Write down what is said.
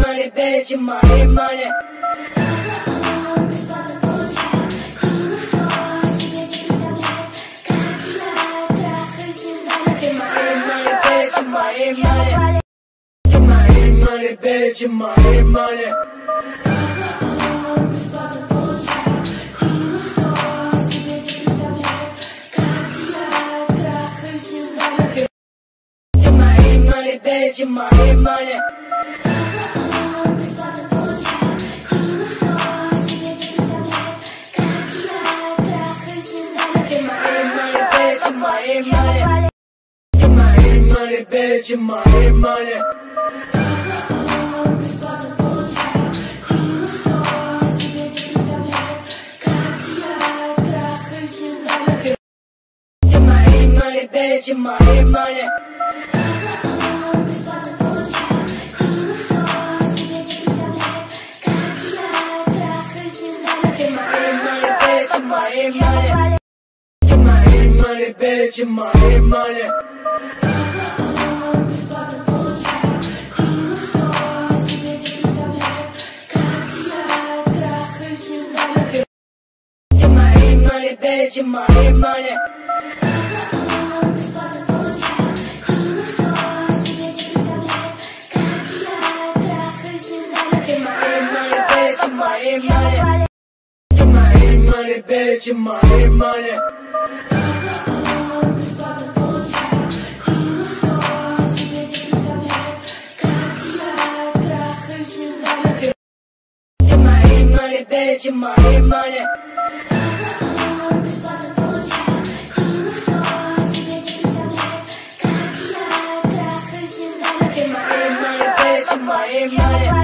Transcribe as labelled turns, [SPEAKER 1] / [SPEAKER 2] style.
[SPEAKER 1] money, bitch, my money. My money, bitch, my money. Bitch, my money. Bitch, my money. Bitch, my money. Bitch, my money. Bitch, my money. Bitch, my money. Bitch, my money. My money.